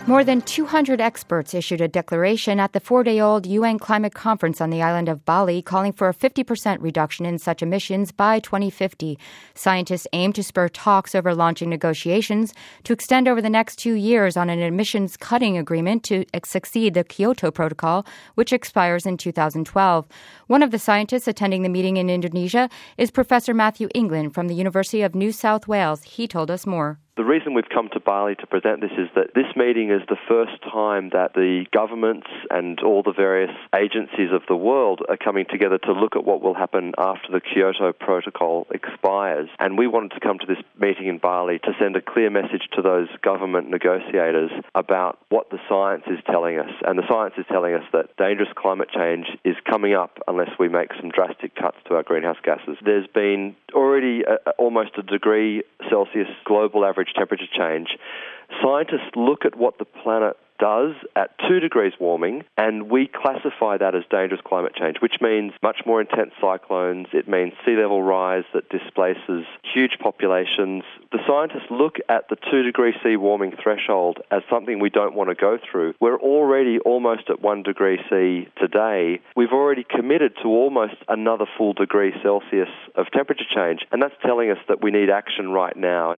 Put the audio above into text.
More than 200 experts issued a declaration at the 4-day-old UN climate conference on the island of Bali calling for a 50% reduction in such emissions by 2050. Scientists aim to spur talks over launching negotiations to extend over the next 2 years on an emissions cutting agreement to succeed the Kyoto Protocol, which expires in 2012. One of the scientists attending the meeting in Indonesia is Professor Matthew England from the University of New South Wales. He told us more. The reason we've come to Bali to present this is that this meeting is the first time that the governments and all the various agencies of the world are coming together to look at what will happen after the Kyoto Protocol expires. And we wanted to come to this meeting in Bali to send a clear message to those government negotiators about what the science is telling us. And the science is telling us that dangerous climate change is coming up unless we make some drastic cuts to our greenhouse gases. There's been already almost a degree Celsius global average temperature change. Scientists look at what the planet does at 2 degrees warming, and we classify that as dangerous climate change, which means much more intense cyclones. It means sea level rise that displaces huge populations. The scientists look at the 2 degree C warming threshold as something we don't want to go through. We're already almost at 1 degree C today. We've already committed to almost another full degree Celsius of temperature change, and that's telling us that we need action right now.